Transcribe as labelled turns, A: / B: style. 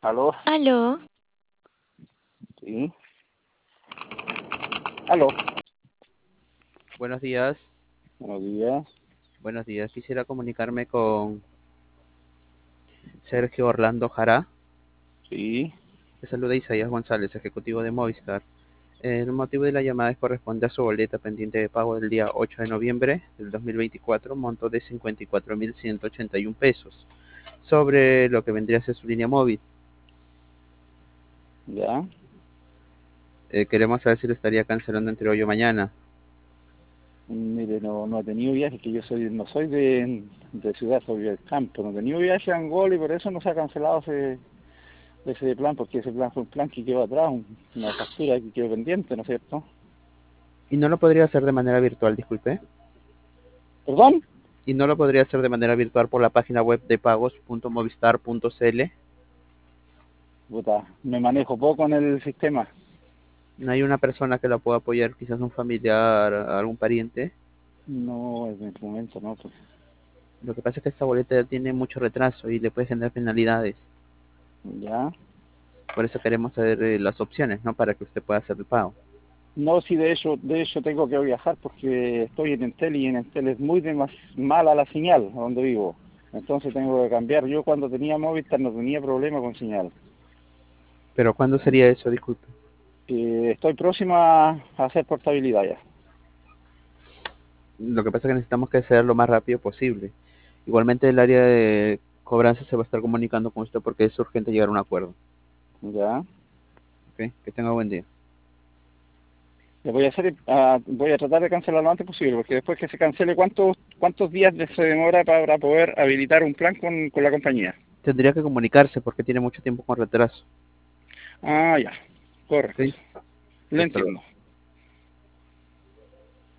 A: ¿Aló?
B: Aló,
A: Sí. ¿Aló?
C: Buenos días,
A: Buenos días.
C: buenos días. Quisiera comunicarme con Sergio Orlando Jara.
A: Sí.
C: Le saluda Isaías González, ejecutivo de Movistar. El motivo de la llamada es corresponde a su boleta pendiente de pago del día 8 de noviembre del 2024, monto de 54.181 pesos, sobre lo que vendría a ser su línea móvil.
A: Ya.
C: Queremos saber si lo estaría cancelando entre hoy o mañana.
A: Mire, no he tenido viaje, que yo no soy de ciudad, soy del campo. No he tenido viaje a Angola y por eso no se ha cancelado ese plan, porque ese plan fue un plan que quedó atrás, una factura que quedó pendiente, ¿no es cierto?
C: ¿Y no lo podría hacer de manera virtual, disculpe?
A: ¿Perdón?
C: ¿Y no lo podría hacer de manera virtual por la página web de pagos.movistar.cl?
A: Puta, me manejo poco en el sistema.
C: ¿No hay una persona que la pueda apoyar, quizás un familiar, algún pariente?
A: No, en este momento no, pues.
C: Lo que pasa es que esta boleta tiene mucho retraso y le puede generar penalidades.
A: Ya.
C: Por eso queremos saber las opciones, ¿no? Para que usted pueda hacer el pago.
A: No, sí, de hecho tengo que viajar porque estoy en Entel y en Entel es muy mala la señal a donde vivo. Entonces tengo que cambiar. Yo cuando tenía Movistar no tenía problema con señal.
C: Pero ¿cuándo sería eso? Disculpe.
A: Estoy próximo a hacer portabilidad ya.
C: Lo que pasa es que necesitamos que sea lo más rápido posible. Igualmente el área de cobranza se va a estar comunicando con usted porque es urgente llegar a un acuerdo.
A: Ya.
C: ¿Ok? Que tenga buen día.
A: Le voy a hacer, voy a tratar de cancelar lo antes posible porque después que se cancele, ¿cuántos días se demora para poder habilitar un plan con la compañía?
C: Tendría que comunicarse porque tiene mucho tiempo con retraso.
A: Ah, ya. Correcto.
C: ¿Ok?
A: Lo
C: Hasta luego.
A: entiendo.